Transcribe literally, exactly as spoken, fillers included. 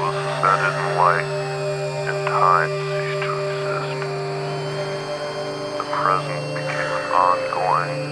shadows ascended in light, and time ceased to exist. The present became an ongoing,